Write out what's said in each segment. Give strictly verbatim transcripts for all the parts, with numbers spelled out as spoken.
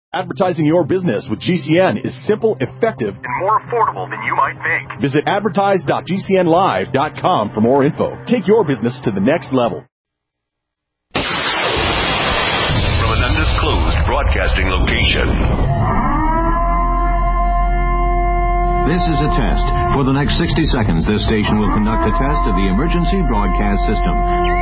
Advertising your business with G C N is simple, effective, and more affordable than you might think. Visit advertise dot g c n live dot com for more info. Take your business to the next level. From an undisclosed broadcasting location. This is a test. For the next sixty seconds, this station will conduct a test of the emergency broadcast system.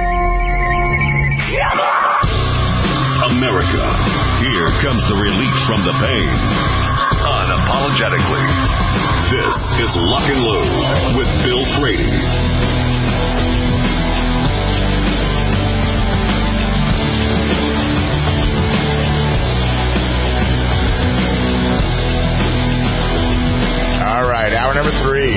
America, here comes the relief from the pain. Unapologetically. This is Lock and Load with Bill Frady. All right, hour number three.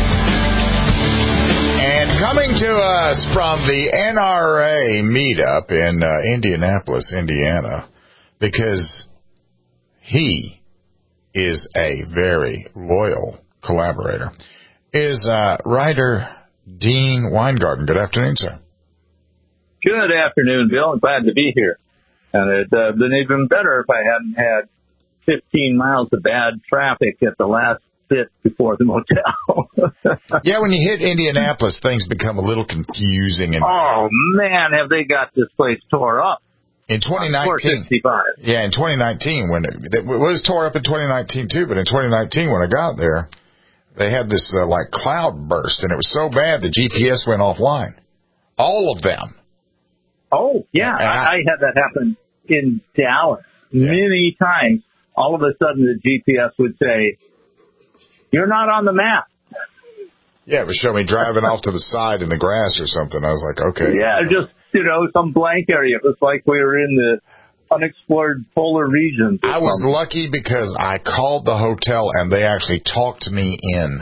And coming to us from the N R A meetup in uh, Indianapolis, Indiana, because he is a very loyal collaborator, is uh, writer Dean Weingarten. Good afternoon, sir. Good afternoon, Bill. I'm glad to be here. And it'd uh, been even better if I hadn't had fifteen miles of bad traffic at the last bit before the motel. Yeah, when you hit Indianapolis, things become a little confusing. And oh, man, have they got this place tore up. In twenty nineteen, yeah, in twenty nineteen, when it, it was tore up in twenty nineteen too, but in twenty nineteen when I got there, they had this uh, like cloud burst, and it was so bad the G P S went offline. All of them. Oh, yeah, I, I had that happen in Dallas yeah. many times. All of a sudden the G P S would say, "You're not on the map." Yeah, it would show me driving off to the side in the grass or something. I was like, okay. Yeah, just, you know, some blank area. It was like we were in the unexplored polar regions. I was something. Lucky because I called the hotel and they actually talked me in.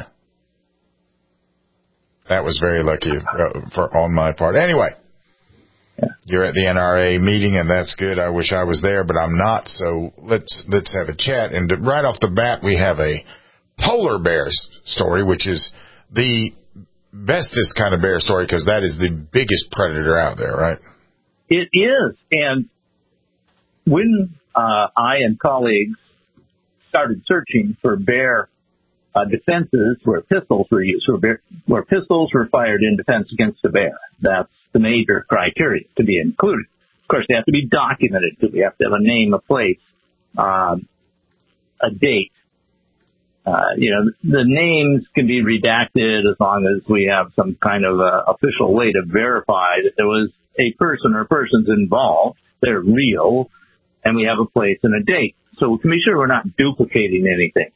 That was very lucky for on my part. Anyway, yeah. You're at the N R A meeting, and that's good. I wish I was there, but I'm not. So let's let's have a chat. And right off the bat, we have a polar bear story, which is the bestest kind of bear story because that is the biggest predator out there, right? It is. And when uh, I and colleagues started searching for bear uh, defenses where pistols were used, where, bear, where pistols were fired in defense against a bear, that's the major criteria to be included. Of course, they have to be documented too. We have to have a name, a place, um, a date. Uh, you know, the names can be redacted as long as we have some kind of uh, official way to verify that there was a person or persons involved. They're real, and we have a place and a date. So we can be sure we're not duplicating anything.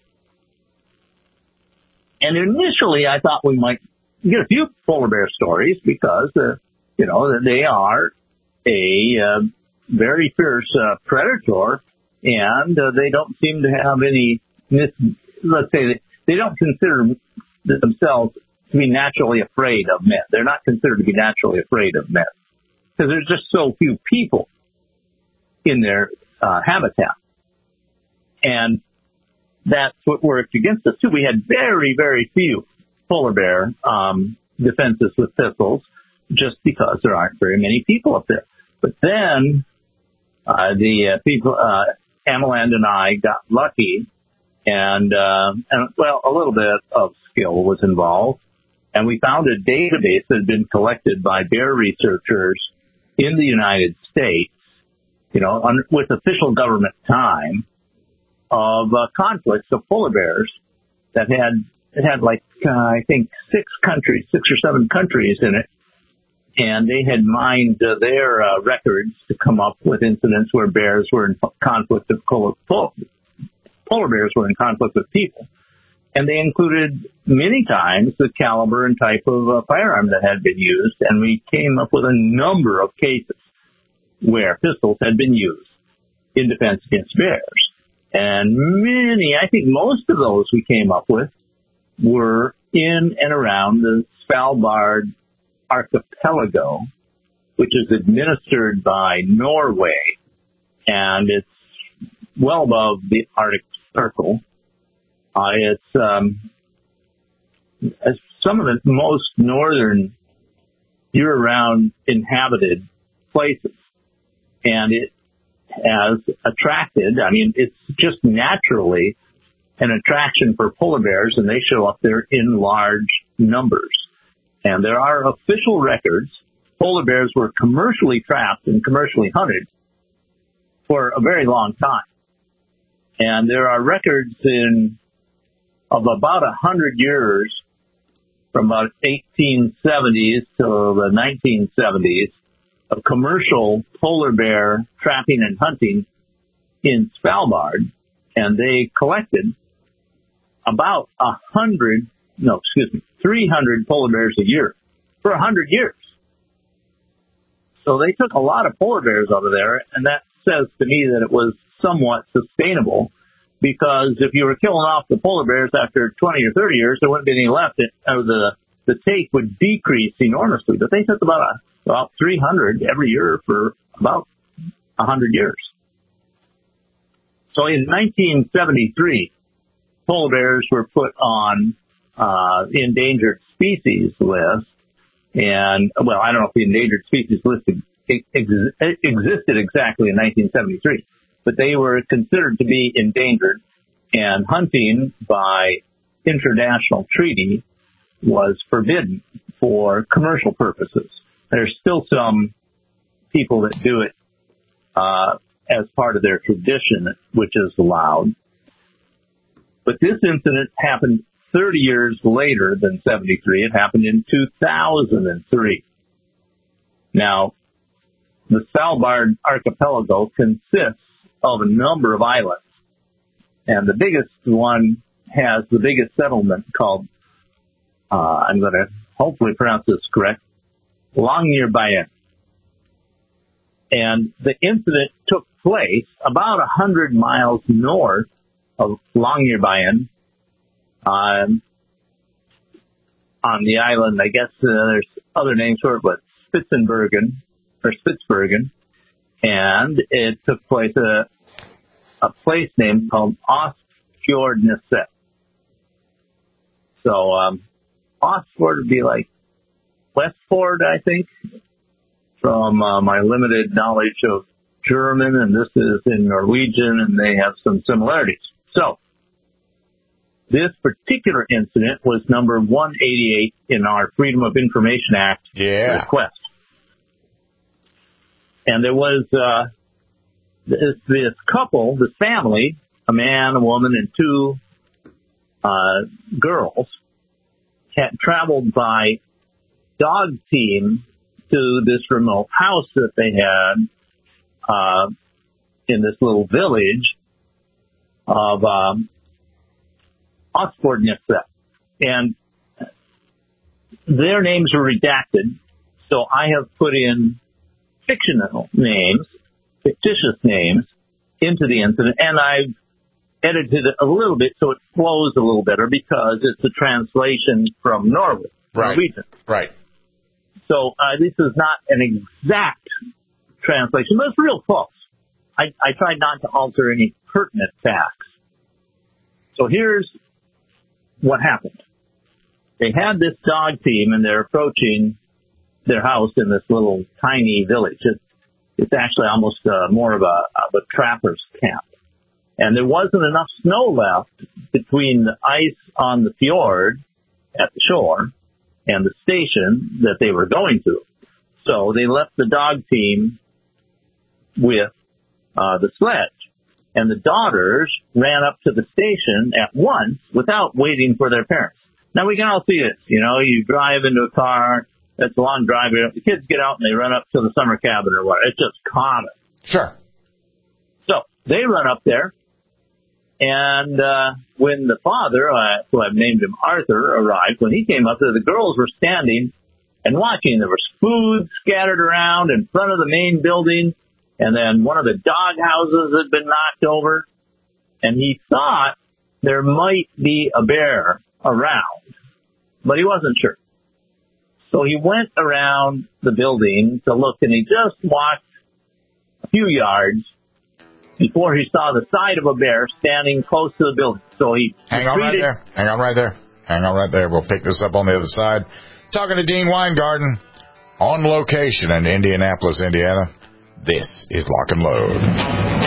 And initially, I thought we might get a few polar bear stories because, uh, you know, they are a uh, very fierce uh, predator, and uh, they don't seem to have any mis- let's say that they don't consider themselves to be naturally afraid of men. They're not considered to be naturally afraid of men because there's just so few people in their uh, habitat. And that's what worked against us, too. We had very, very few polar bear um, defenses with pistols just because there aren't very many people up there. But then uh, the uh, people, uh, Amaland and I got lucky. And, uh, and, well, a little bit of skill was involved. And we found a database that had been collected by bear researchers in the United States, you know, on, with official government time of uh, conflicts of polar bears that had, it had like, uh, I think six countries, six or seven countries in it. And they had mined uh, their uh, records to come up with incidents where bears were in conflict of polar Polar bears were in conflict with people. And they included many times the caliber and type of uh, firearm that had been used. And we came up with a number of cases where pistols had been used in defense against bears. And many, I think most of those we came up with were in and around the Svalbard archipelago, which is administered by Norway. And it's well above the Arctic Circle. Uh, it's, um, it's some of the most northern year-round inhabited places. And it has attracted, I mean, it's just naturally an attraction for polar bears, and they show up there in large numbers. And there are official records. Polar bears were commercially trapped and commercially hunted for a very long time. And there are records in of about a hundred years, from about eighteen seventies to the nineteen seventies, of commercial polar bear trapping and hunting in Svalbard. And they collected about a hundred, no, excuse me, three hundred polar bears a year for a hundred years. So they took a lot of polar bears out of there, and that says to me that it was somewhat sustainable, because if you were killing off the polar bears after twenty or thirty years, there wouldn't be any left. It, or the, the take would decrease enormously. But they took about, a, about three hundred every year for about a hundred years. So in nineteen seventy-three, polar bears were put on uh, the endangered species list. And, well, I don't know if the endangered species list ex- ex- existed exactly in nineteen seventy-three, but they were considered to be endangered, and hunting by international treaty was forbidden for commercial purposes. There's still some people that do it uh, as part of their tradition, which is allowed. But this incident happened thirty years later than seventy-three. It happened in two thousand three. Now, the Svalbard archipelago consists of a number of islands, and the biggest one has the biggest settlement called, uh, I'm going to hopefully pronounce this correct, Longyearbyen. And the incident took place about a hundred miles north of Longyearbyen, Um, on the island. I guess uh, there's other names for it, but Spitsbergen, or Spitsbergen, and it took place at a, a place name called Ostfjordneset. So, um, Ostfjord would be like Westford, I think, from uh, my limited knowledge of German, and this is in Norwegian, and they have some similarities. So, this particular incident was number one eighty-eight in our Freedom of Information Act yeah. request. And there was uh, this, this couple, this family, a man, a woman, and two uh, girls, had traveled by dog team to this remote house that they had uh, in this little village of um, Ostfjordneset. And their names are redacted, so I have put in fictional names, fictitious names, into the incident, and I've edited it a little bit so it flows a little better because it's a translation from Norway, right. Norwegian. Right. So uh, this is not an exact translation, but it's real close. I, I tried not to alter any pertinent facts. So here's what happened. They had this dog team, and they're approaching their house in this little tiny village. It's, it's actually almost uh, more of a, of a trapper's camp. And there wasn't enough snow left between the ice on the fjord at the shore and the station that they were going to. So they left the dog team with uh, the sledge. And the daughters ran up to the station at once without waiting for their parents. Now, we can all see this. You know, you drive into a car, that's a long drive. The kids get out and they run up to the summer cabin or whatever. It's just common. Sure. So they run up there. And uh, when the father, uh, who I've named him Arthur, arrived, when he came up there, the girls were standing and watching. There was food scattered around in front of the main building. And then one of the dog houses had been knocked over. And he thought there might be a bear around, but he wasn't sure. So he went around the building to look, and he just walked a few yards before he saw the side of a bear standing close to the building. So he Hang on right there. Hang on right there. Hang on right there. We'll pick this up on the other side. Talking to Dean Weingarten on location in Indianapolis, Indiana. This is Lock and Load.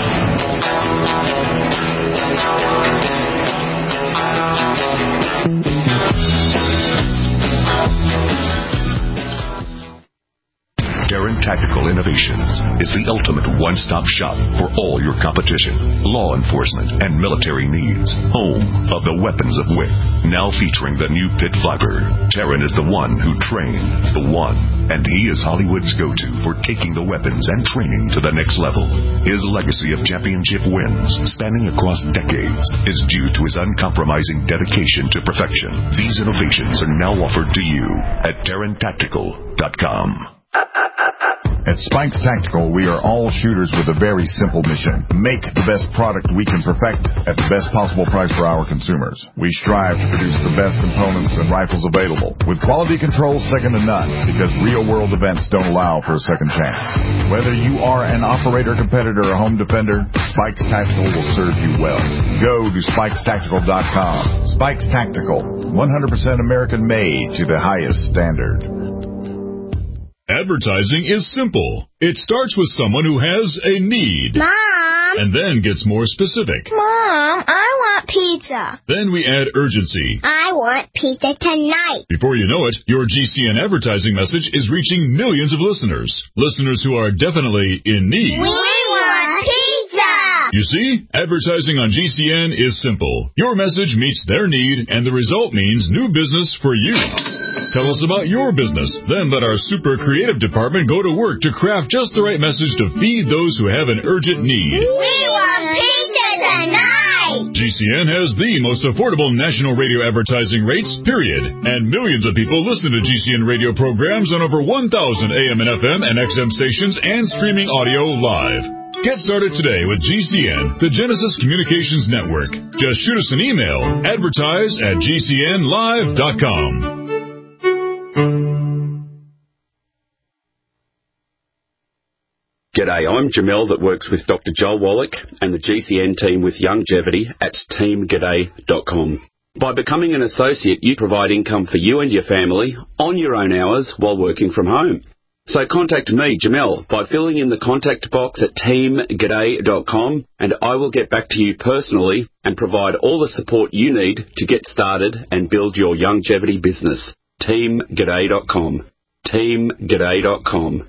Innovations is the ultimate one-stop shop for all your competition, law enforcement, and military needs. Home of the weapons of W I C. Now featuring the new Pit Viper. Terran is the one who trained the one, and he is Hollywood's go-to for taking the weapons and training to the next level. His legacy of championship wins, spanning across decades, is due to his uncompromising dedication to perfection. These innovations are now offered to you at Terran Tactical dot com. At Spikes Tactical, we are all shooters with a very simple mission. Make the best product we can perfect at the best possible price for our consumers. We strive to produce the best components and rifles available, with quality control second to none, because real-world events don't allow for a second chance. Whether you are an operator, competitor, or home defender, Spikes Tactical will serve you well. Go to Spikes Tactical dot com. Spikes Tactical, one hundred percent American-made to the highest standard. Advertising is simple. It starts with someone who has a need. Mom! And then gets more specific. Mom, I want pizza. Then we add urgency. I want pizza tonight. Before you know it, your G C N advertising message is reaching millions of listeners. Listeners who are definitely in need. We want pizza! You see, advertising on G C N is simple. Your message meets their need, and the result means new business for you. Tell us about your business. Then let our super creative department go to work to craft just the right message to feed those who have an urgent need. We want pizza tonight! G C N has the most affordable national radio advertising rates, period. And millions of people listen to G C N radio programs on over one thousand A M and F M and X M stations and streaming audio live. Get started today with G C N, the Genesis Communications Network. Just shoot us an email, advertise at G C N live dot com. G'day, I'm Jamel that works with Doctor Joel Wallach and the G C N team with Longevity at team g'day dot com. By becoming an associate, you provide income for you and your family on your own hours while working from home. So contact me, Jamel, by filling in the contact box at team g'day dot com, and I will get back to you personally and provide all the support you need to get started and build your longevity business. team g'day dot com. team g'day dot com.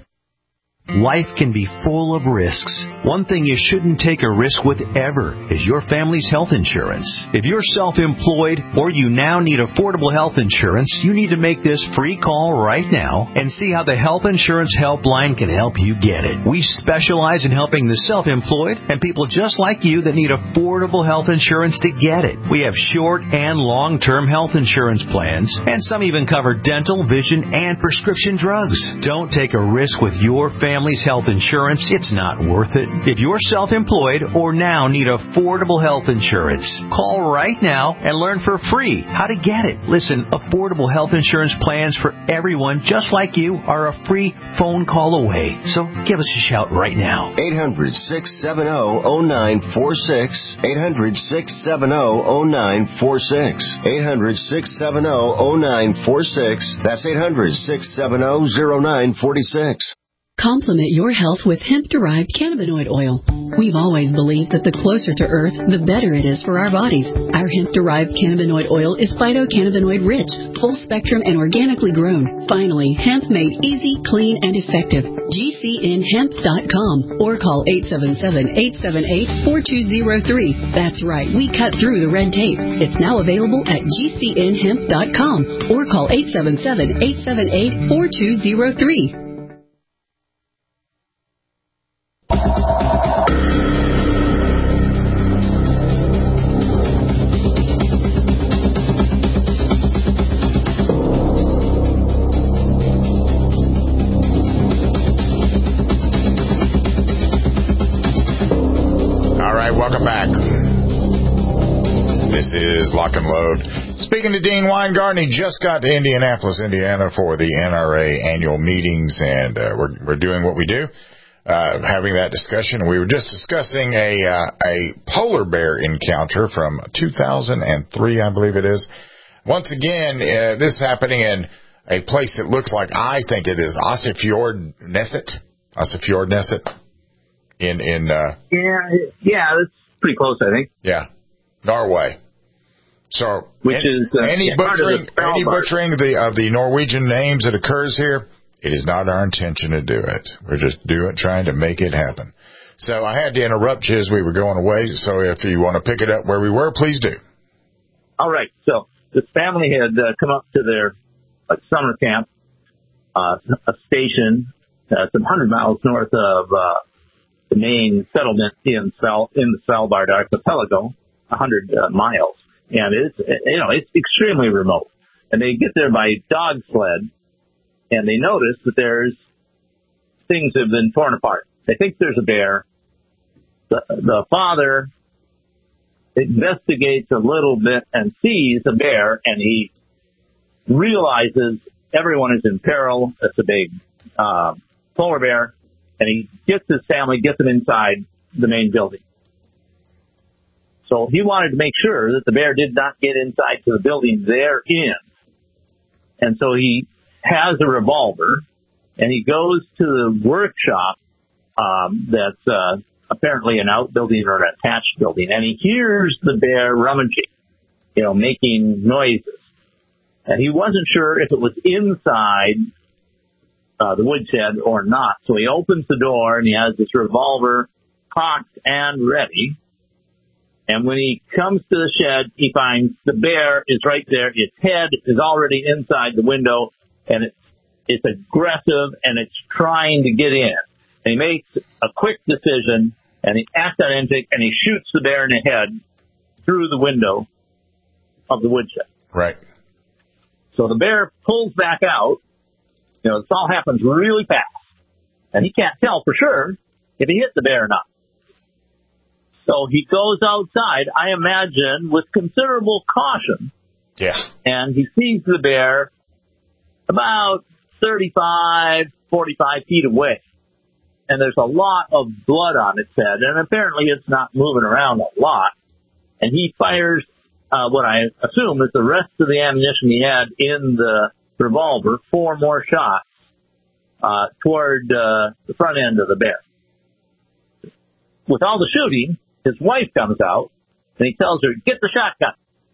Life can be full of risks. One thing you shouldn't take a risk with ever is your family's health insurance. If you're self-employed or you now need affordable health insurance, you need to make this free call right now and see how the Health Insurance Helpline can help you get it. We specialize in helping the self-employed and people just like you that need affordable health insurance to get it. We have short and long-term health insurance plans, and some even cover dental, vision, and prescription drugs. Don't take a risk with your family. Family's health insurance, it's not worth it. If you're self-employed or now need affordable health insurance, call right now and learn for free how to get it. Listen, affordable health insurance plans for everyone just like you are a free phone call away. So give us a shout right now. eight hundred, six seven zero, zero nine four six. eight hundred, six seven zero, zero nine four six. eight hundred, six seven zero, zero nine four six. That's eight hundred, six seven zero, zero nine four six. Complement your health with hemp-derived cannabinoid oil. We've always believed that the closer to Earth, the better it is for our bodies. Our hemp-derived cannabinoid oil is phytocannabinoid-rich, full-spectrum, and organically grown. Finally, hemp made easy, clean, and effective. G C N hemp dot com or call eight seven seven, eight seven eight, four two zero three. That's right, we cut through the red tape. It's now available at G C N hemp dot com or call eight seven seven, eight seven eight, four two zero three. Welcome back. This is Lock and Load. Speaking to Dean Weingarten, he just got to Indianapolis, Indiana for the N R A annual meetings, and uh, we're, we're doing what we do, uh, having that discussion. We were just discussing a uh, a polar bear encounter from two thousand three, I believe it is. Once again, uh, this is happening in a place that looks like, I think it is Oslofjordneset. Oslofjordneset. In, in, uh, yeah, yeah, that's pretty close, I think. Yeah. Norway. So, Which any, is, uh, any yeah, butchering, any butchering of the, of the Norwegian names that occurs here It is not our intention to do it. We're just doing, trying to make it happen. So I had to interrupt you as we were going away. So if you want to pick it up where we were, please do. All right. So this family had uh, come up to their like, summer camp, uh, a station uh, some hundred miles north of uh, the main settlement in Sval- in the Svalbard archipelago, a hundred uh, miles, and it's you know it's extremely remote. And they get there by dog sled, and they notice that there's things have been torn apart. They think there's a bear. The, the father investigates a little bit and sees a bear, and he realizes everyone is in peril. It's a big uh, polar bear, and he gets his family, gets them inside the main building. So he wanted to make sure that the bear did not get inside to the building they're in. And so he has a revolver, and he goes to the workshop um, that's uh, apparently an outbuilding or an attached building, and he hears the bear rummaging, you know, making noises. And he wasn't sure if it was inside uh, the woodshed or not. So he opens the door, and he has this revolver cocked and ready. And when he comes to the shed, he finds the bear is right there. Its head is already inside the window, and it's, it's aggressive, and it's trying to get in. And he makes a quick decision, and he acts on instinct, and he shoots the bear in the head through the window of the woodshed. Right. So the bear pulls back out. You know, this all happens really fast. And he can't tell for sure if he hit the bear or not. So he goes outside, I imagine, with considerable caution. Yeah. And he sees the bear about thirty-five, forty-five feet away. And there's a lot of blood on its head. And apparently it's not moving around a lot. And he fires uh, what I assume is the rest of the ammunition he had in the revolver, four more shots uh, toward uh, the front end of the bear. With all the shooting, his wife comes out, and he tells her, get the shotgun.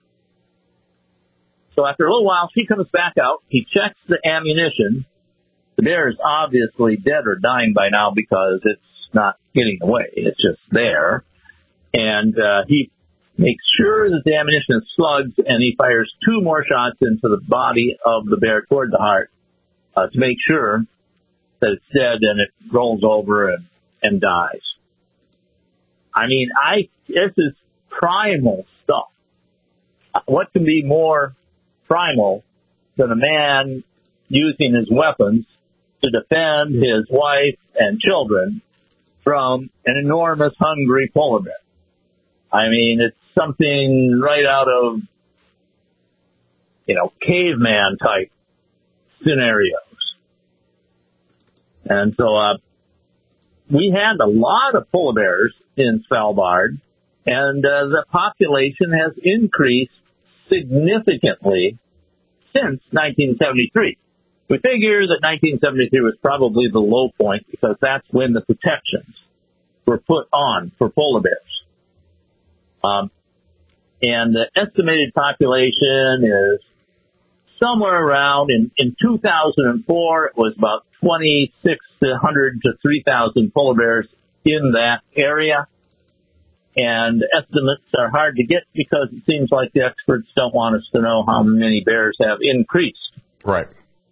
So after a little while, she comes back out. He checks the ammunition. The bear is obviously dead or dying by now because it's not getting away. It's just there. And uh, he makes sure that the ammunition is slugged, and he fires two more shots into the body of the bear toward the heart uh, to make sure that it's dead, and it rolls over and, and dies. I mean, I this is primal stuff. What can be more primal than a man using his weapons to defend his wife and children from an enormous hungry polar bear? I mean, it's something right out of, you know, caveman type scenarios. And so, uh, we had a lot of polar bears in Svalbard, and uh, the population has increased significantly since nineteen seventy-three. We figure that nineteen seventy-three was probably the low point because that's when the protections were put on for polar bears. Um, and the estimated population is somewhere around, in, in two thousand four, it was about twenty-six hundred to three thousand polar bears in that area. And estimates are hard to get because it seems like the experts don't want us to know how many bears have increased. Right.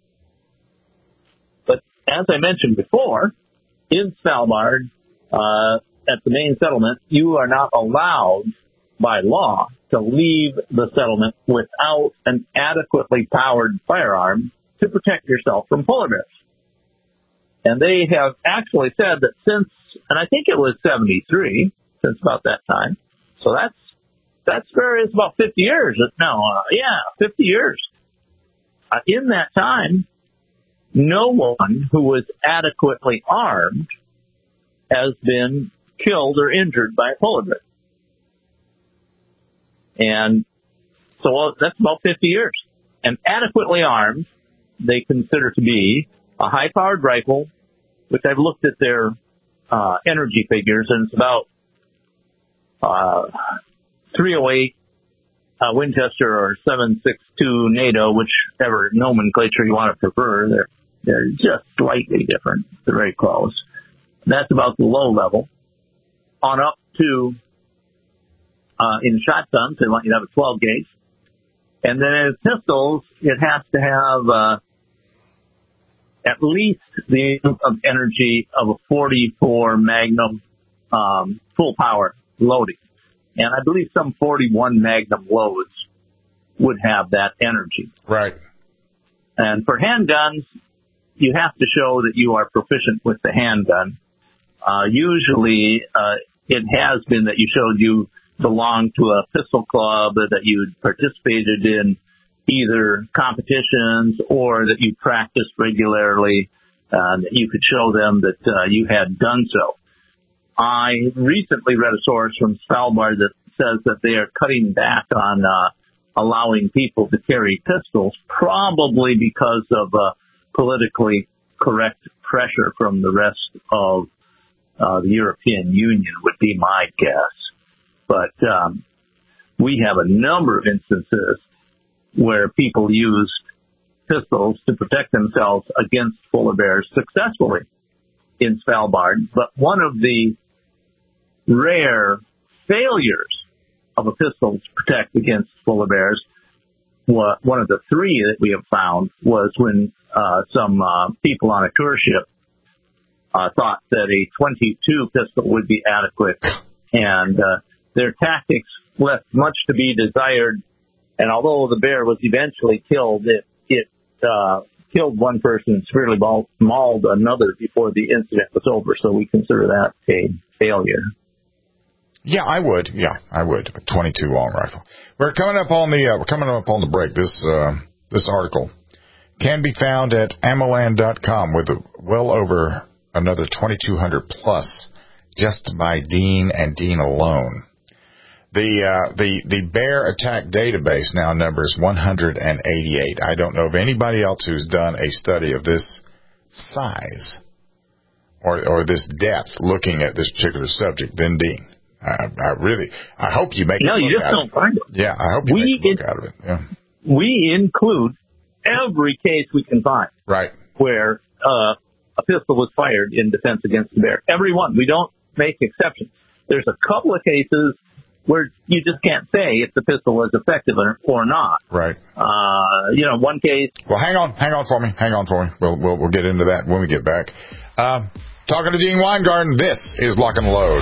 But as I mentioned before, in Svalbard, uh, at the main settlement, you are not allowed by law to leave the settlement without an adequately powered firearm to protect yourself from polar bears. And they have actually said that since, and I think it was seventy-three, since about that time. So that's, that's very, it's about fifty years. No, uh, yeah, fifty years. Uh, in that time, no one who was adequately armed has been killed or injured by a polar bear. And so well, that's about fifty years. And adequately armed, they consider to be a high-powered rifle, which I've looked at their uh, energy figures, and it's about uh, three oh eight uh, Winchester or seven six two NATO, whichever nomenclature you want to prefer. They're They're just slightly different. They're very close. That's about the low level. On up to, uh, in shotguns, they want you to have a twelve gauge. And then in pistols, it has to have, uh, at least the amount of energy of a forty-four Magnum, um, full power loading. And I believe some forty-one Magnum loads would have that energy. Right. And for handguns, you have to show that you are proficient with the handgun. Uh, usually, uh, it has been that you showed you belonged to a pistol club, that you participated in either competitions or that you practiced regularly, uh, that you could show them that uh, you had done so. I recently read a source from Svalbard that says that they are cutting back on uh, allowing people to carry pistols, probably because of uh, politically correct pressure from the rest of uh, the European Union, would be my guess. But um, we have a number of instances where people used pistols to protect themselves against polar bears successfully in Svalbard. But one of the rare failures of a pistol to protect against polar bears, one of the three that we have found, was when uh, some uh, people on a tour ship uh, thought that a twenty-two pistol would be adequate, and uh, their tactics left much to be desired. And although the bear was eventually killed, it, it uh, killed one person and severely mauled another before the incident was over. So we consider that a failure. Yeah, I would. Yeah, I would. A twenty-two long rifle. We're coming up on the uh, we're coming up on the break. This uh, this article can be found at ammoland dot com with a, well over another twenty-two hundred plus just by Dean and Dean alone. The uh, the the bear attack database now numbers one hundred eighty-eight. I don't know of anybody else who's done a study of this size or or this depth looking at this particular subject than Dean. I, I really, I hope you make. No, a you just don't find it. Yeah, I hope you we make a book in, out of it. Yeah. We include every case we can find. Right. Where uh, a pistol was fired in defense against the bear. Every one. We don't make exceptions. There's a couple of cases where you just can't say if the pistol was effective or, or not. Right. Uh, you know, one case. Well, hang on, hang on for me, hang on for me. We'll we'll, we'll get into that when we get back. Uh, talking to Dean Weingarten, this is Lock and Load.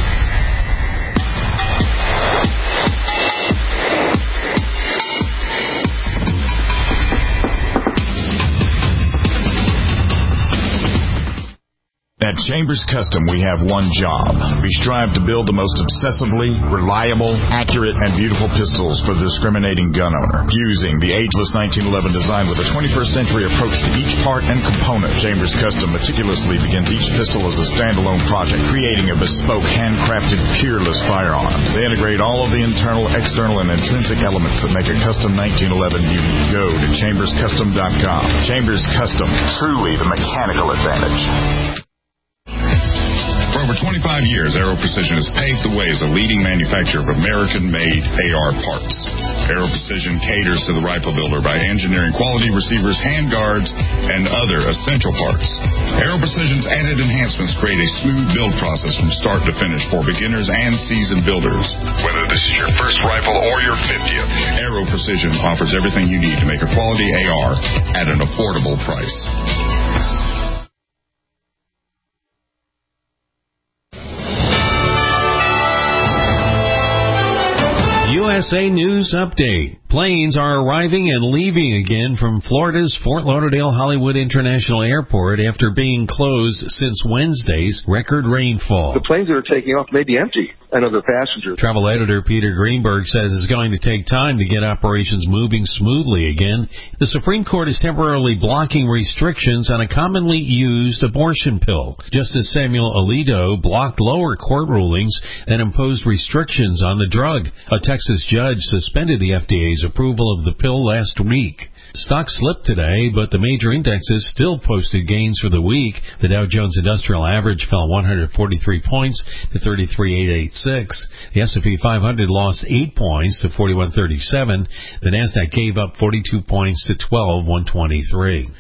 At Chambers Custom, we have one job. We strive to build the most obsessively reliable, accurate, and beautiful pistols for the discriminating gun owner. Fusing the ageless nineteen eleven design with a twenty-first century approach to each part and component, Chambers Custom meticulously begins each pistol as a standalone project, creating a bespoke, handcrafted, peerless firearm. They integrate all of the internal, external, and intrinsic elements that make a custom nineteen eleven unique. Go to chambers custom dot com. Chambers Custom, truly the mechanical advantage. For over twenty-five years, Aero Precision has paved the way as a leading manufacturer of American-made A R parts. Aero Precision caters to the rifle builder by engineering quality receivers, handguards, and other essential parts. Aero Precision's added enhancements create a smooth build process from start to finish for beginners and seasoned builders. Whether this is your first rifle or your fiftieth, Aero Precision offers everything you need to make a quality A R at an affordable price. U S A News Update. Planes are arriving and leaving again from Florida's Fort Lauderdale-Hollywood International Airport after being closed since Wednesday's record rainfall. The planes that are taking off may be empty, and other passengers. Travel editor Peter Greenberg says it's going to take time to get operations moving smoothly again. The Supreme Court is temporarily blocking restrictions on a commonly used abortion pill. Justice Samuel Alito blocked lower court rulings that imposed restrictions on the drug. A Texas judge suspended the F D A's approval of the pill last week. Stocks slipped today, but the major indexes still posted gains for the week. The Dow Jones Industrial Average fell one hundred forty-three points to thirty-three thousand eight hundred eighty-six. The S and P five hundred lost eight points to forty-one thirty-seven. The Nasdaq gave up forty-two points to twelve thousand one hundred twenty-three.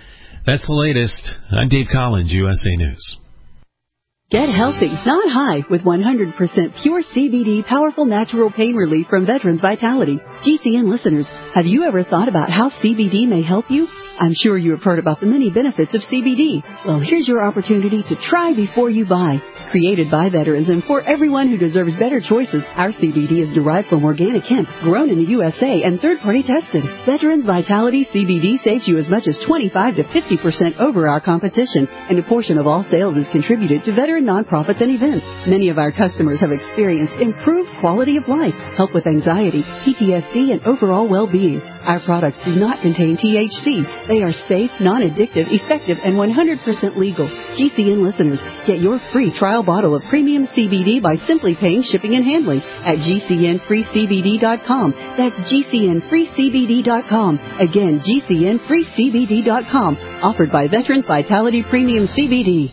That's the latest. I'm Dave Collins, U S A News. Get healthy, not high, with one hundred percent pure C B D powerful natural pain relief from Veterans Vitality. G C N listeners, have you ever thought about how C B D may help you? I'm sure you have heard about the many benefits of C B D. Well, here's your opportunity to try before you buy. Created by veterans and for everyone who deserves better choices, our C B D is derived from organic hemp, grown in the U S A and third-party tested. Veterans Vitality C B D saves you as much as twenty-five to fifty percent over our competition, and a portion of all sales is contributed to veteran nonprofits and events. Many of our customers have experienced improved quality of life, help with anxiety, P T S D, and overall well-being. Our products do not contain T H C. They are safe, non-addictive, effective, and one hundred percent legal. G C N listeners, get your free trial bottle of premium C B D by simply paying shipping and handling at G C N free C B D dot com. That's G C N free C B D dot com. Again, G C N free C B D dot com. Offered by Veterans Vitality Premium C B D.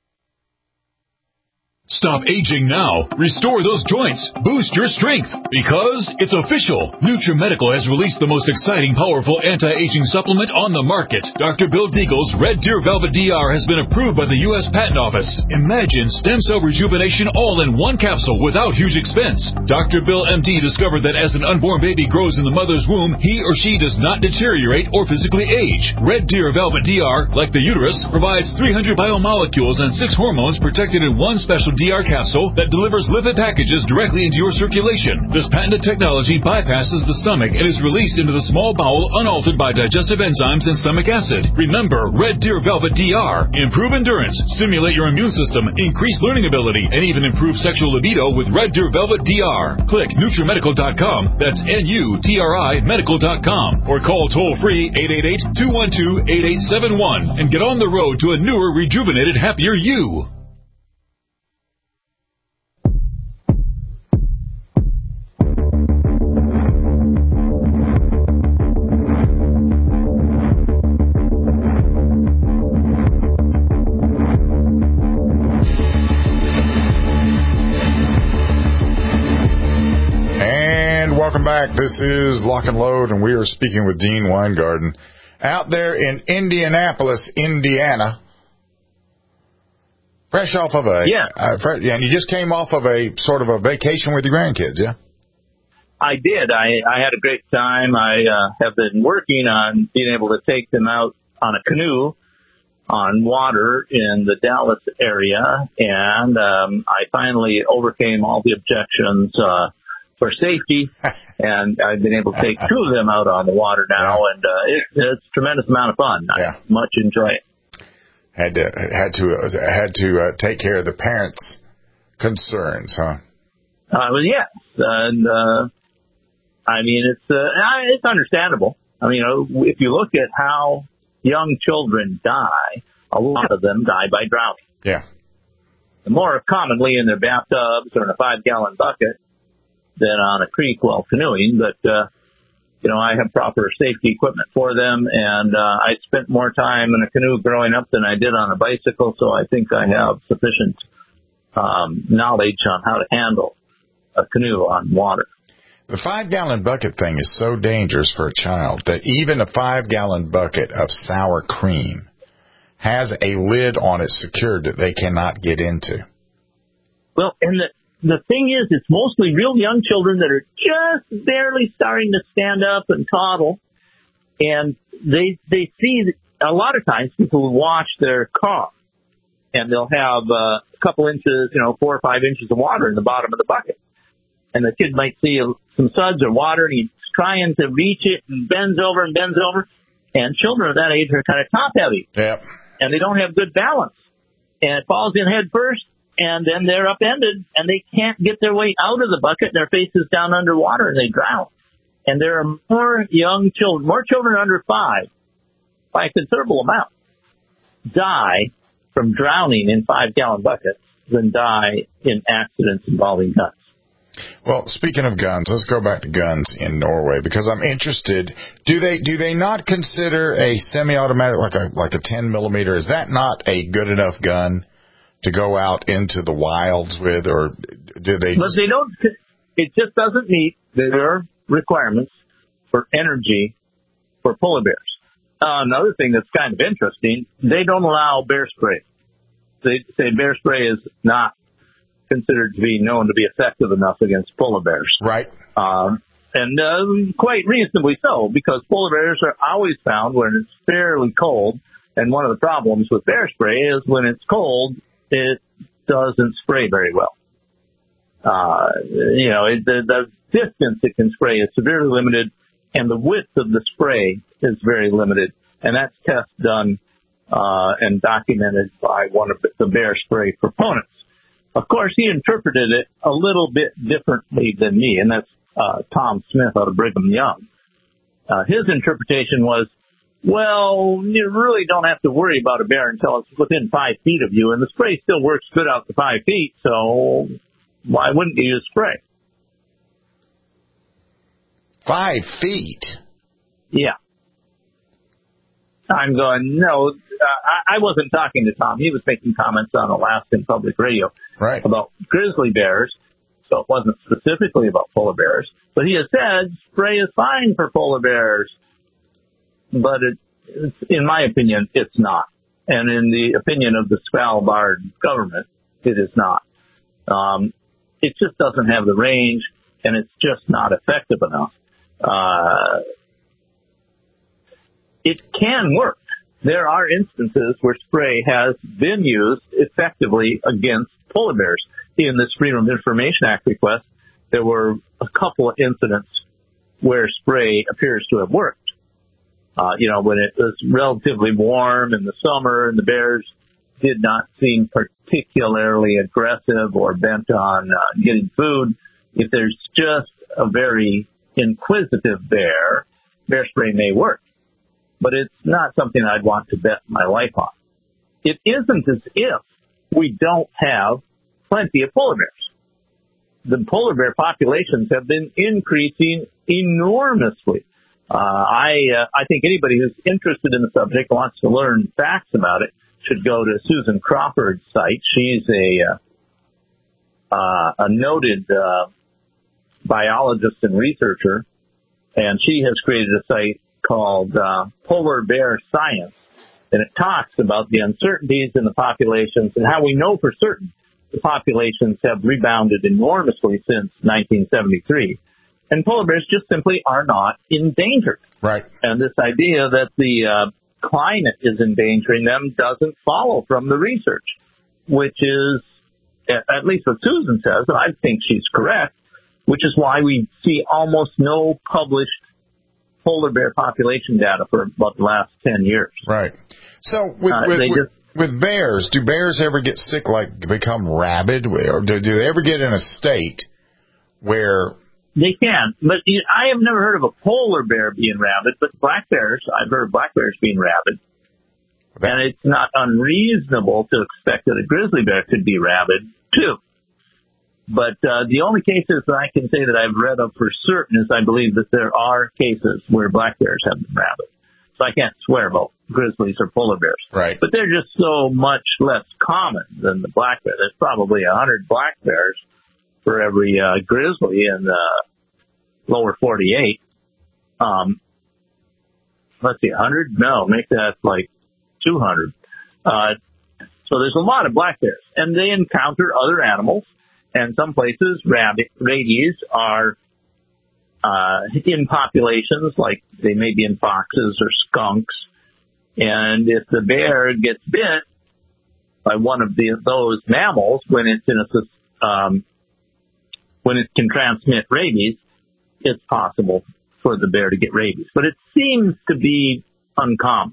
Stop aging now. Restore those joints. Boost your strength. Because it's official. NutriMedical has released the most exciting, powerful anti-aging supplement on the market. Doctor Bill Deagle's Red Deer Velvet D R has been approved by the U S Patent Office. Imagine stem cell rejuvenation all in one capsule without huge expense. Doctor Bill M D discovered that as an unborn baby grows in the mother's womb, he or she does not deteriorate or physically age. Red Deer Velvet D R, like the uterus, provides three hundred biomolecules and six hormones protected in one special D R capsule that delivers lipid packages directly into your circulation. This patented technology bypasses the stomach and is released into the small bowel unaltered by digestive enzymes and stomach acid. Remember, Red Deer Velvet D R. Improve endurance, stimulate your immune system, increase learning ability, and even improve sexual libido with Red Deer Velvet D R. Click NutriMedical dot com. That's N U T R I medical dot com. Or call toll-free eight eight eight, two one two, eight eight seven one and get on the road to a newer, rejuvenated, happier you. Welcome back. This is Lock and Load, and we are speaking with Dean Weingarten out there in Indianapolis, Indiana. Fresh off of a yeah, uh, fresh, yeah, and you just came off of a sort of a vacation with your grandkids, yeah? I did. I I had a great time. I uh, have been working on being able to take them out on a canoe on water in the Dallas area, and um, I finally overcame all the objections Uh, for safety, and I've been able to take two of them out on the water now, yeah. and uh, it, it's a tremendous amount of fun. Yeah. I much enjoy it. Had to had to uh, had to uh, take care of the parents' concerns, huh? Uh, well, yes, and uh, I mean it's uh, it's understandable. I mean, you know, if you look at how young children die, a lot of them die by drowning. Yeah. More commonly in their bathtubs or in a five-gallon bucket than on a creek while canoeing, but, uh, you know, I have proper safety equipment for them, and uh, I spent more time in a canoe growing up than I did on a bicycle, so I think I have sufficient um, knowledge on how to handle a canoe on water. The five-gallon bucket thing is so dangerous for a child that even a five-gallon bucket of sour cream has a lid on it secured that they cannot get into. Well, and the The thing is, it's mostly real young children that are just barely starting to stand up and toddle, and they they see a lot of times people will wash their car, and they'll have uh, a couple inches, you know, four or five inches of water in the bottom of the bucket, and the kid might see some suds of water, and he's trying to reach it and bends over and bends over, and children of that age are kind of top heavy, yep. and they don't have good balance, and it falls in head first. And then they're upended, and they can't get their way out of the bucket. Their face is down underwater, and they drown. And there are more young children, more children under five, by a considerable amount, die from drowning in five-gallon buckets than die in accidents involving guns. Well, speaking of guns, let's go back to guns in Norway, because I'm interested. Do they do they not consider a semi-automatic, like a like a ten millimeter? Is that not a good enough gun to go out into the wilds with, or do they? But they don't. It just doesn't meet their requirements for energy for polar bears. uh, another thing that's kind of interesting, they don't allow bear spray. They say bear spray is not considered to be known to be effective enough against polar bears. Right. Um, and uh, quite reasonably so, because polar bears are always found when it's fairly cold. And one of the problems with bear spray is when it's cold, it doesn't spray very well. Uh, you know, it, the, the distance it can spray is severely limited, and the width of the spray is very limited. And that's test done uh, and documented by one of the bear spray proponents. Of course, he interpreted it a little bit differently than me, and that's uh, Tom Smith out of Brigham Young. Uh, his interpretation was, well, you really don't have to worry about a bear until it's within five feet of you, and the spray still works good out to five feet, so why wouldn't you use spray? Five feet? Yeah. I'm going, no, uh, I wasn't talking to Tom. He was making comments on Alaskan Public Radio right. about grizzly bears, so it wasn't specifically about polar bears. But he has said spray is fine for polar bears. But it, it's, in my opinion, it's not. And in the opinion of the Svalbard government, it is not. Um, it just doesn't have the range, and it's just not effective enough. Uh, it can work. There are instances where spray has been used effectively against polar bears. In this Freedom of Information Act request, there were a couple of incidents where spray appears to have worked. Uh, you know, when it was relatively warm in the summer and the bears did not seem particularly aggressive or bent on uh, getting food. If there's just a very inquisitive bear, bear spray may work. But it's not something I'd want to bet my life on. It isn't as if we don't have plenty of polar bears. The polar bear populations have been increasing enormously. Uh, I uh, I think anybody who's interested in the subject, wants to learn facts about it, should go to Susan Crawford's site. She's a uh, uh, a noted uh, biologist and researcher, and she has created a site called uh, Polar Bear Science, and it talks about the uncertainties in the populations and how we know for certain the populations have rebounded enormously since nineteen seventy-three. And polar bears just simply are not endangered. Right. And this idea that the uh, climate is endangering them doesn't follow from the research, which is, at least what Susan says, and I think she's correct, which is why we see almost no published polar bear population data for about the last ten years. Right. So with, uh, with, they with, just, with bears, do bears ever get sick, like become rabid? Or do, do they ever get in a state where... They can, but I have never heard of a polar bear being rabid, but black bears, I've heard of black bears being rabid. That, and it's not unreasonable to expect that a grizzly bear could be rabid, too. But uh, the only cases that I can say that I've read of for certain is I believe that there are cases where black bears have been rabid. So I can't swear about grizzlies or polar bears. Right. But they're just so much less common than the black bear. There's probably a hundred black bears for every uh, grizzly in the lower forty-eight. Um, let's see, one hundred? No, make that like two hundred. Uh, so there's a lot of black bears, and they encounter other animals, and some places rabbit, rabies are uh, in populations, like they may be in foxes or skunks, and if the bear gets bit by one of the, those mammals when it's in a um, when it can transmit rabies, it's possible for the bear to get rabies. But it seems to be uncommon.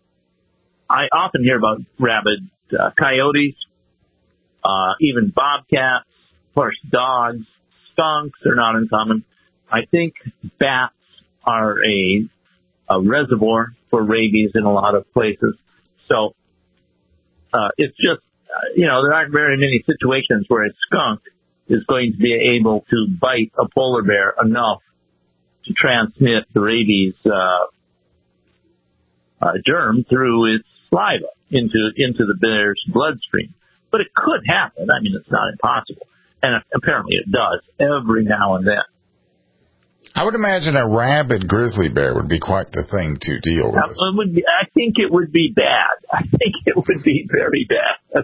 I often hear about rabid uh, coyotes, uh, even bobcats, of course, dogs, skunks are not uncommon. I think bats are a, a reservoir for rabies in a lot of places. So uh, it's just, uh, you know, there aren't very many situations where a skunk is going to be able to bite a polar bear enough to transmit the rabies uh, uh, germ through its saliva into into the bear's bloodstream. But it could happen. I mean, it's not impossible. And apparently it does every now and then. I would imagine a rabid grizzly bear would be quite the thing to deal with. It would be, I think it would be bad. I think it would be very bad.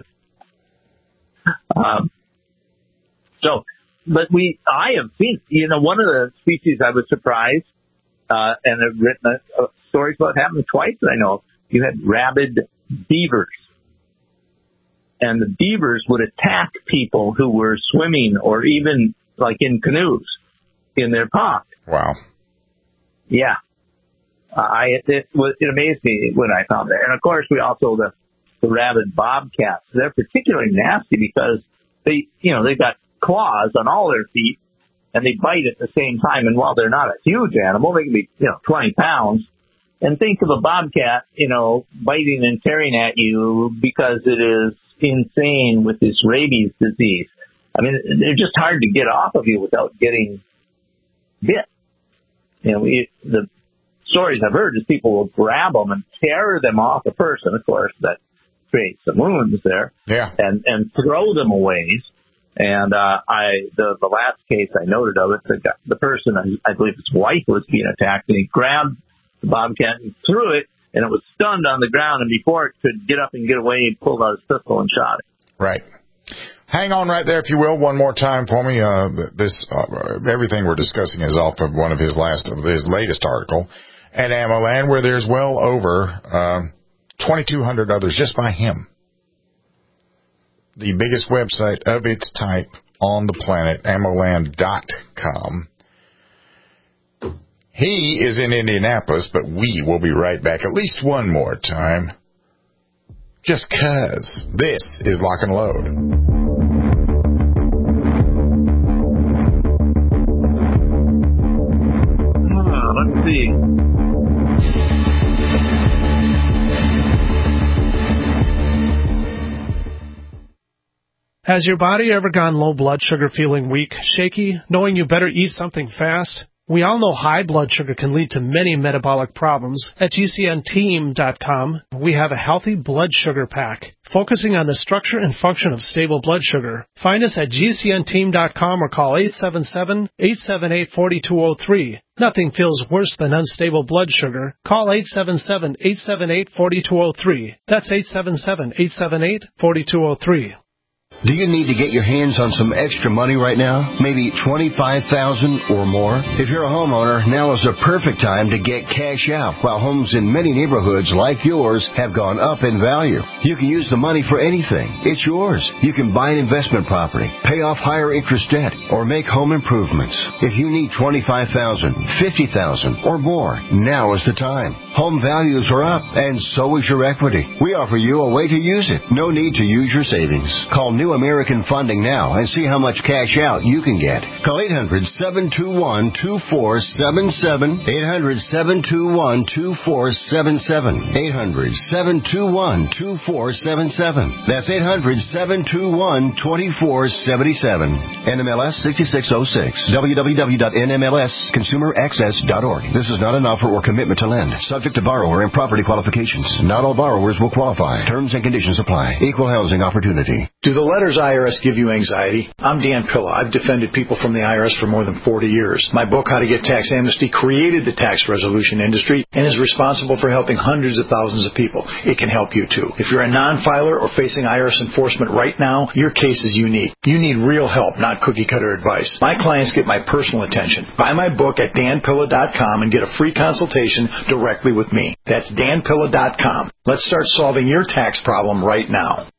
um, so, but we, I have seen, you know, one of the species I was surprised, uh, and have written a, a stories about happening twice that I know. You had rabid beavers. And the beavers would attack people who were swimming or even like in canoes in their pond. Wow. Yeah. Uh, I, it, was, it amazed me when I found that. And of course we also, the, the rabid bobcats, they're particularly nasty because they, you know, they've got claws on all their feet and they bite at the same time. And while they're not a huge animal, they can be, you know, twenty pounds. And think of a bobcat, you know, biting and tearing at you because it is insane with this rabies disease. I mean, they're just hard to get off of you without getting bit. You know, we, the stories I've heard is people will grab them and tear them off a person. Of course, that creates some wounds there. Yeah. And and throw them away. And uh, I the the last case I noted of it, the the person I, I believe his wife was being attacked, and he grabbed the bobcat and threw it, and it was stunned on the ground. And before it could get up and get away, he pulled out his pistol and shot it. Right. Hang on right there, if you will, one more time for me. Uh, this uh, everything we're discussing is off of one of his last of his latest article at AmmoLand, where there's well over uh, twenty-two hundred others just by him. The biggest website of its type on the planet, ammo land dot com. He is in Indianapolis, but we will be right back at least one more time. Just 'cause this is Lock and Load. Let's see. Has your body ever gone low blood sugar, feeling weak, shaky, knowing you better eat something fast? We all know high blood sugar can lead to many metabolic problems. At G C N team dot com, we have a healthy blood sugar pack, focusing on the structure and function of stable blood sugar. Find us at G C N team dot com or call eight seven seven, eight seven eight, four two zero three. Nothing feels worse than unstable blood sugar. Call eight seven seven, eight seven eight, four two zero three. That's eight seven seven, eight seven eight, four two zero three. Do you need to get your hands on some extra money right now? Maybe twenty-five thousand dollars or more? If you're a homeowner, now is the perfect time to get cash out while homes in many neighborhoods like yours have gone up in value. You can use the money for anything. It's yours. You can buy an investment property, pay off higher interest debt, or make home improvements. If you need twenty-five thousand dollars, fifty thousand dollars, or more, now is the time. Home values are up, and so is your equity. We offer you a way to use it. No need to use your savings. Call New American Funding now and see how much cash out you can get. Call eight hundred, seven two one, two four seven seven, eight hundred, seven two one, two four seven seven, eight hundred, seven two one, two four seven seven. That's eight hundred, seven two one, two four seven seven. N M L S sixty-six oh six. w w w dot n m l s consumer access dot org. This is not an offer or commitment to lend. Subject to borrower and property qualifications. Not all borrowers will qualify. Terms and conditions apply. Equal housing opportunity. Do the letters I R S give you anxiety? I'm Dan Pilla. I've defended people from the I R S for more than forty years. My book, How to Get Tax Amnesty, created the tax resolution industry and is responsible for helping hundreds of thousands of people. It can help you too. If you're a non-filer or facing I R S enforcement right now, your case is unique. You need real help, not cookie-cutter advice. My clients get my personal attention. Buy my book at dan pilla dot com and get a free consultation directly with me. That's dan pilla dot com. Let's start solving your tax problem right now.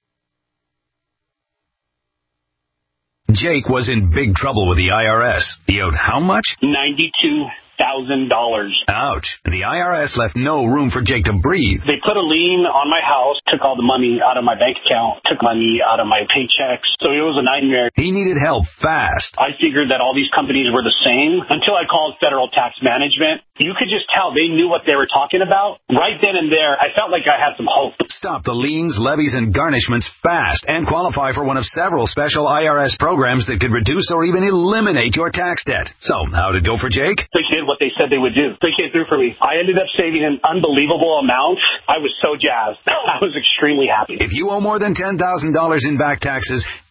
Jake was in big trouble with the I R S. He owed how much? ninety-two thousand dollars. Ouch. The I R S left no room for Jake to breathe. They put a lien on my house, took all the money out of my bank account, took money out of my paychecks. So it was a nightmare. He needed help fast. I figured that all these companies were the same until I called Federal Tax Management. You could just tell they knew what they were talking about. Right then and there, I felt like I had some hope. Stop the liens, levies, and garnishments fast and qualify for one of several special I R S programs that could reduce or even eliminate your tax debt. So, how'd it go for Jake? They did what they said they would do. They came through for me. I ended up saving an unbelievable amount. I was so jazzed. I was extremely happy. If you owe more than ten thousand dollars in back taxes,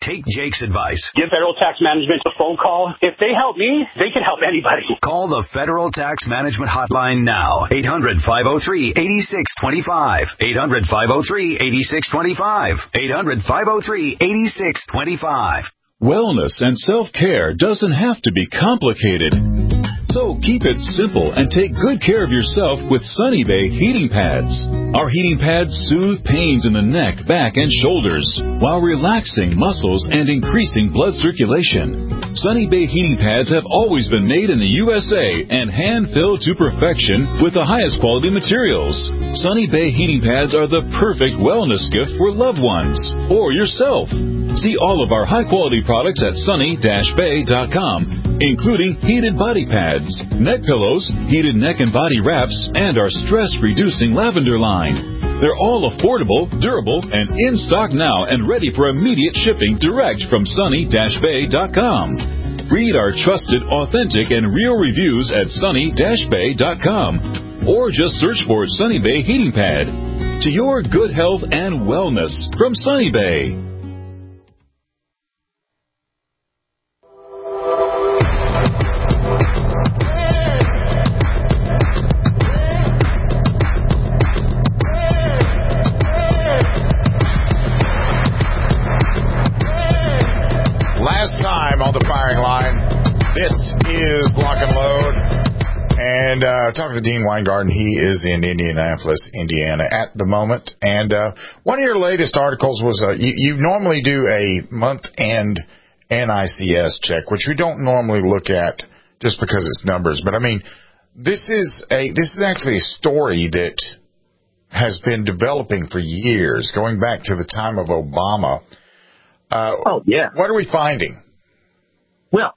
Take Jake's advice. Give Federal Tax Management a phone call. If they help me, they can help anybody. Call the Federal Tax Management Hotline now. eight hundred, five oh three, eight six two five. eight hundred, five oh three, eight six two five. eight hundred, five oh three, eight six two five. Wellness and self-care doesn't have to be complicated. So keep it simple and take good care of yourself with Sunny Bay heating pads. Our heating pads soothe pains in the neck, back, and shoulders while relaxing muscles and increasing blood circulation. Sunny Bay heating pads have always been made in the U S A and hand-filled to perfection with the highest quality materials. Sunny Bay heating pads are the perfect wellness gift for loved ones or yourself. See all of our high-quality products at sunny dash bay dot com, including heated body pads, neck pillows, heated neck and body wraps, and our stress-reducing lavender line. They're all affordable, durable, and in stock now and ready for immediate shipping direct from sunny dash bay dot com. Read our trusted, authentic, and real reviews at sunny dash bay dot com or just search for Sunny Bay Heating Pad. To your good health and wellness from Sunny Bay. On the firing line, this is Lock and Load, and uh, talking to Dean Weingarten. He is in Indianapolis, Indiana at the moment, and uh, one of your latest articles was uh, you, you normally do a month-end N I C S check, which we don't normally look at just because it's numbers, but I mean, this is a this is actually a story that has been developing for years, going back to the time of Obama. Uh, oh, yeah. What are we finding? Well,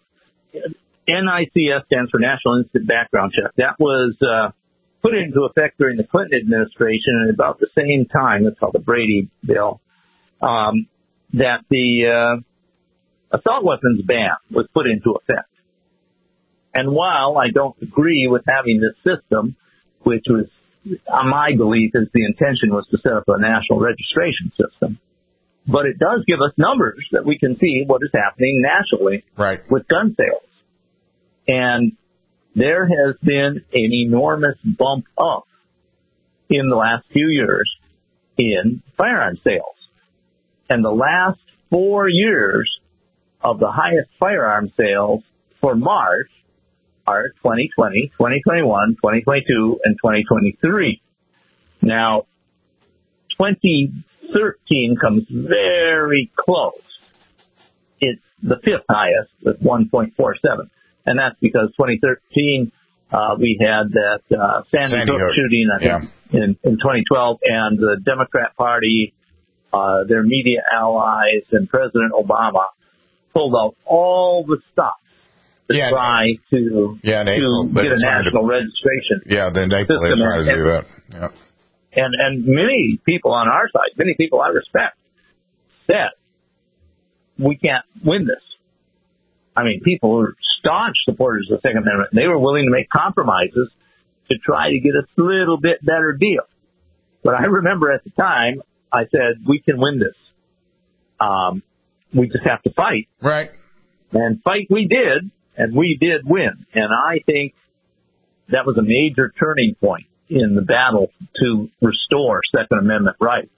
N I C S stands for National Instant Background Check. That was uh, put into effect during the Clinton administration, and about the same time, it's called the Brady bill, um, that the uh, assault weapons ban was put into effect. And while I don't agree with having this system, which was, uh, my belief is the intention was to set up a national registration system, but it does give us numbers that we can see what is happening nationally right. with gun sales. And there has been an enormous bump up in the last few years in firearm sales. And the last four years of the highest firearm sales for March are twenty twenty, twenty twenty-one, twenty twenty-two, and twenty twenty-three. Now, twenty thirteen comes very close. It's the fifth highest with one point four seven. And that's because twenty thirteen, uh, we had that uh, Sandy, Sandy Hook shooting I think, yeah. in, in twenty twelve, and the Democrat Party, uh, their media allies, and President Obama pulled out all the stops to yeah, try to, yeah, to April, get a national to, registration. Yeah, then April they tried to do that. Yeah. And, and many people on our side, many people I respect, said, we can't win this. I mean, people who are staunch supporters of the Second Amendment, they were willing to make compromises to try to get a little bit better deal. But I remember at the time, I said, we can win this. Um, we just have to fight. Right. And fight we did, and we did win. And I think that was a major turning point in the battle to restore Second Amendment rights.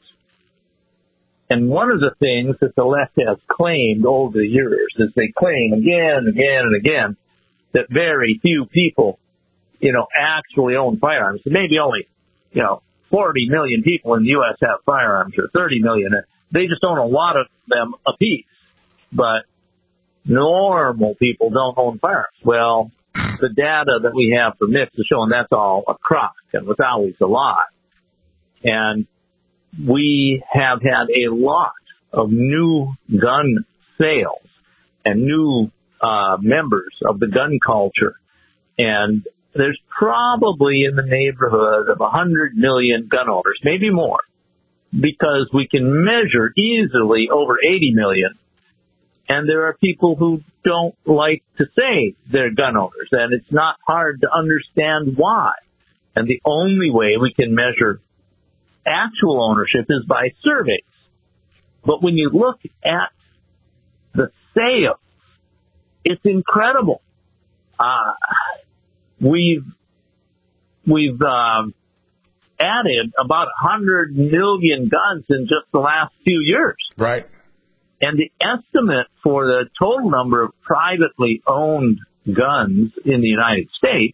And one of the things that the left has claimed over the years is they claim again and again and again that very few people, you know, actually own firearms. Maybe only, you know, forty million people in the U S have firearms, or thirty million. They just own a lot of them apiece. But normal people don't own firearms. Well, the data that we have from NICS is showing that's all a crock and was always a lie. And we have had a lot of new gun sales and new uh, members of the gun culture. And there's probably in the neighborhood of one hundred million gun owners, maybe more, because we can measure easily over eighty million. And there are people who don't like to say they're gun owners, and it's not hard to understand why. And the only way we can measure actual ownership is by surveys. But when you look at the sales, it's incredible. Uh, we've, we've, um, added about one hundred million guns in just the last few years. Right. And the estimate for the total number of privately owned guns in the United States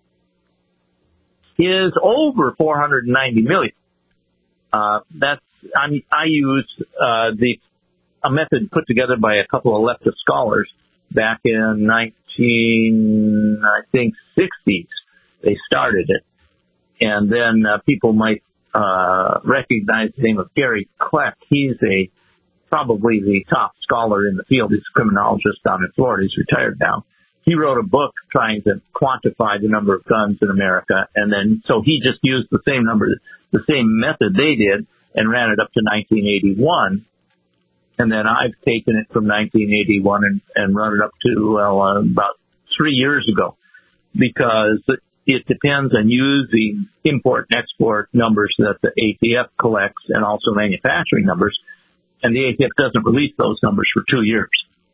is over four hundred ninety million. Uh, that's, I, I use, uh, the, a method put together by a couple of leftist scholars back in nineteen, I think, sixties. They started it. And then, uh, people might, uh, recognize the name of Gary Kleck. He's a, probably the top scholar in the field. He's a criminologist down in Florida. He's retired now. He wrote a book trying to quantify the number of guns in America, and then so he just used the same number, the same method they did, and ran it up to nineteen eighty-one. And then I've taken it from nineteen eighty-one and, and run it up to well uh, about three years ago, because it depends on using import and export numbers that the A T F collects and also manufacturing numbers, and the A T F doesn't release those numbers for two years.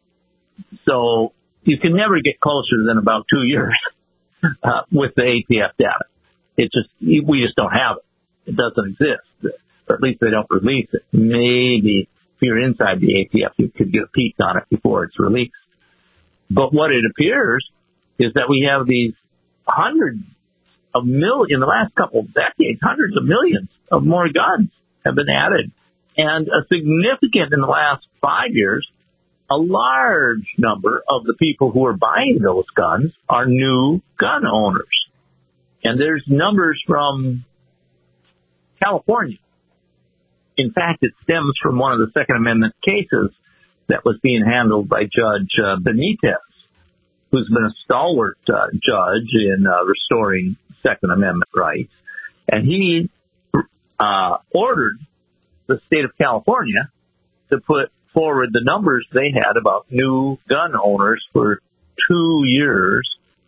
So you can never get closer than about two years uh, with the A T F data. It just, we just don't have it. It doesn't exist, or at least they don't release it. Maybe if you're inside the A T F, you could get a peek on it before it's released. But what it appears is that we have these hundreds of millions, in the last couple of decades, hundreds of millions of more guns have been added. And a significant, in the last five years, a large number of the people who are buying those guns are new gun owners. And there's numbers from California. In fact, it stems from one of the Second Amendment cases that was being handled by Judge uh, Benitez, who's been a stalwart uh, judge in uh, restoring Second Amendment rights. And he uh, ordered the state of California to put forward the numbers they had about new gun owners for two years.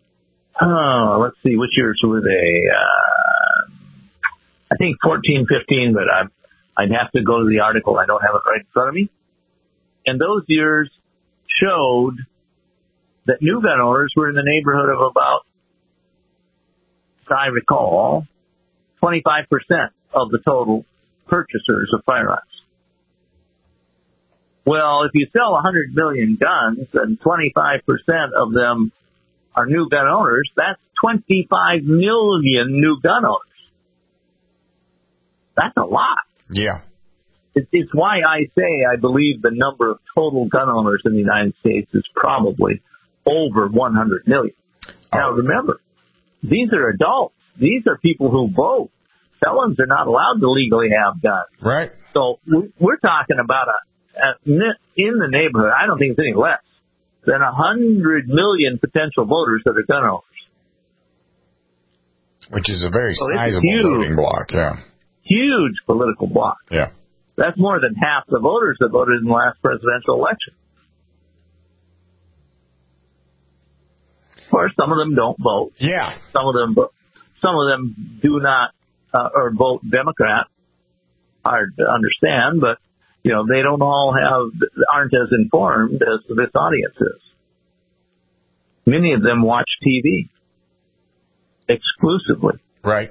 Oh, let's see, which years were they? Uh, I think fourteen, fifteen, but I'm, I'd have to go to the article. I don't have it right in front of me. And those years showed that new gun owners were in the neighborhood of about, as I recall, twenty-five percent of the total purchasers of firearms. Well, if you sell one hundred million guns and twenty-five percent of them are new gun owners, that's twenty-five million new gun owners. That's a lot. Yeah. It's, it's why I say I believe the number of total gun owners in the United States is probably over one hundred million. Now, remember, these are adults. These are people who vote. Felons are not allowed to legally have guns. Right. So we're talking about a in the neighborhood, I don't think it's any less than a hundred million potential voters that are gun owners. Which is a very so sizable voting block, yeah. Huge political block. Yeah. That's more than half the voters that voted in the last presidential election. Of course, some of them don't vote. Yeah. Some of them, some of them do not, uh, or vote Democrat. Hard to understand, but you know, they don't all have, aren't as informed as this audience is. Many of them watch T V exclusively. Right.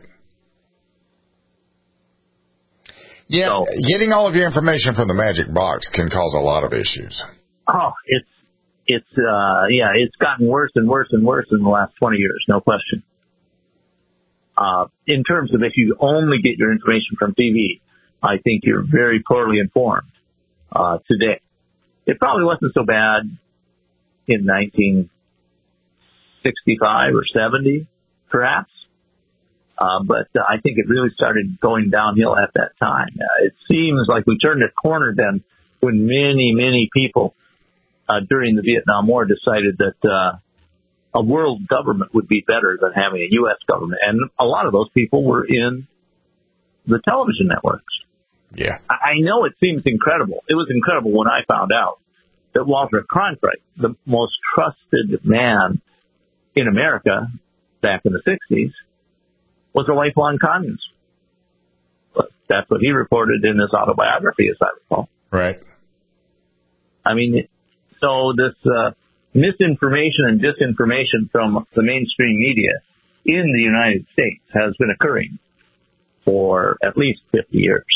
Yeah, so, getting all of your information from the Magic Box can cause a lot of issues. Oh, it's, it's, uh, yeah, it's gotten worse and worse and worse in the last twenty years, no question. Uh, in terms of if you only get your information from T V, I think you're very poorly informed uh, today. It probably wasn't so bad in nineteen sixty-five or seventy, perhaps. Uh, but uh, I think it really started going downhill at that time. Uh, it seems like we turned a corner then when many, many people uh, during the Vietnam War decided that uh, a world government would be better than having a U S government. And a lot of those people were in the television networks. Yeah. I know it seems incredible. It was incredible when I found out that Walter Cronkite, the most trusted man in America back in the sixties, was a lifelong communist. But that's what he reported in his autobiography, as I recall. Right. I mean, So this uh, misinformation and disinformation from the mainstream media in the United States has been occurring for at least fifty years.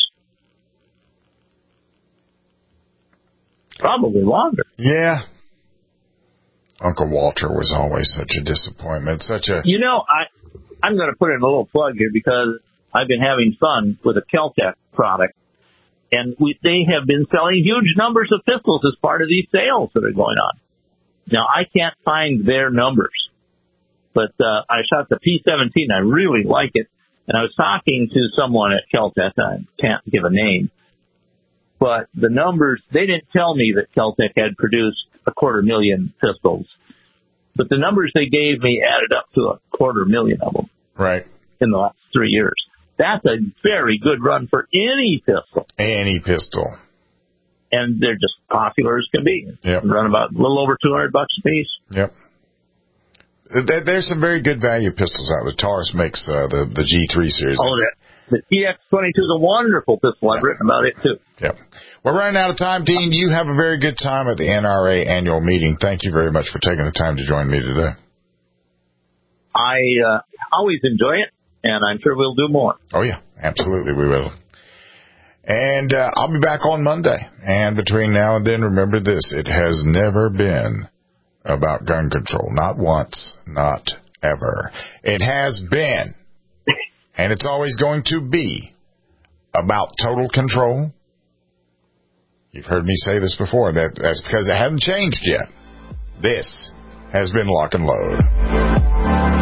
Probably longer. Yeah. Uncle Walter was always such a disappointment. Such a... You know, I, I'm going to put in a little plug here because I've been having fun with a Kel-Tec product. And we, they have been selling huge numbers of pistols as part of these sales that are going on. Now, I can't find their numbers. But uh, I shot the P seventeen. I really like it. And I was talking to someone at Kel-Tec. I can't give a name. But the numbers, they didn't tell me that Kel-Tec had produced a quarter million pistols. But the numbers they gave me added up to a quarter million of them. Right. In the last three years. That's a very good run for any pistol. Any pistol. And they're just popular as can be. Yep. Run about a little over two hundred bucks a piece. Yep. There's some very good value pistols out there. Taurus makes uh, the, the G three series. Oh, that. The T X twenty-two is a wonderful pistol. I've written about it, too. Yep. We're running out of time. Dean, you have a very good time at the N R A annual meeting. Thank you very much for taking the time to join me today. I uh, always enjoy it, and I'm sure we'll do more. Oh, yeah. Absolutely, we will. And uh, I'll be back on Monday. And between now and then, remember this. It has never been about gun control. Not once. Not ever. It has been, and it's always going to be, about total control. You've heard me say this before. That, that's because it hasn't changed yet. This has been Lock and Load.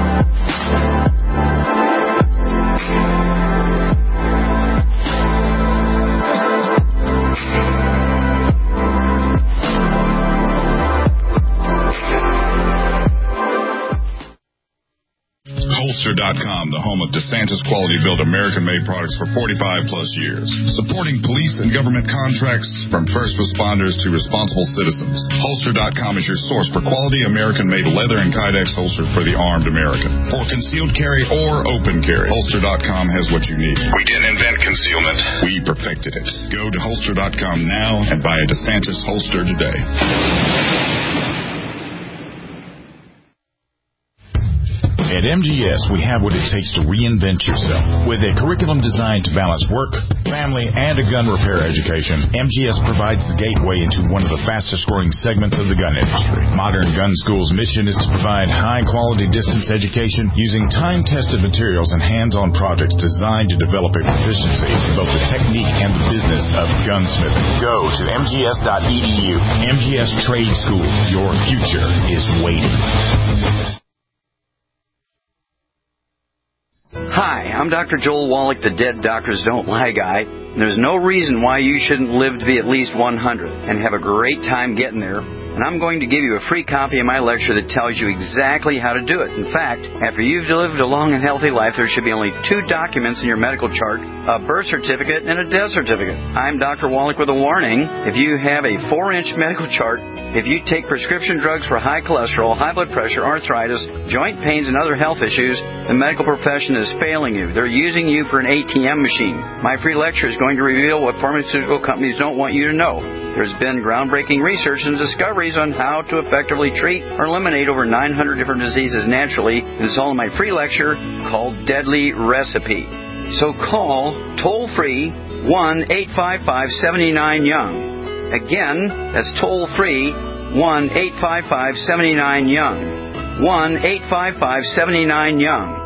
Holster dot com, the home of DeSantis quality-built American-made products for forty-five plus years. Supporting police and government contracts from first responders to responsible citizens. Holster dot com is your source for quality American-made leather and Kydex holsters for the armed American. For concealed carry or open carry, Holster dot com has what you need. We didn't invent concealment. We perfected it. Go to Holster dot com now and buy a DeSantis holster today. At M G S, we have what it takes to reinvent yourself. With a curriculum designed to balance work, family, and a gun repair education, M G S provides the gateway into one of the fastest-growing segments of the gun industry. Modern Gun School's mission is to provide high-quality distance education using time-tested materials and hands-on projects designed to develop a proficiency in both the technique and the business of gunsmithing. Go to M G S dot E D U. M G S Trade School. Your future is waiting. Hi, I'm Doctor Joel Wallach, the Dead Doctors Don't Lie guy. And there's no reason why you shouldn't live to be at least one hundred and have a great time getting there. And I'm going to give you a free copy of my lecture that tells you exactly how to do it. In fact, after you've lived a long and healthy life, there should be only two documents in your medical chart, a birth certificate and a death certificate. I'm Doctor Wallach with a warning. If you have a four-inch medical chart, if you take prescription drugs for high cholesterol, high blood pressure, arthritis, joint pains, and other health issues, the medical profession is failing you. They're using you for an A T M machine. My free lecture is going to reveal what pharmaceutical companies don't want you to know. There's been groundbreaking research and discoveries on how to effectively treat or eliminate over nine hundred different diseases naturally, and it's all in my free lecture called Deadly Recipe. So call toll-free one eight five five, seven nine, young. Again, that's toll-free one eight five five, seven nine, young. one eight five five, seven nine, young.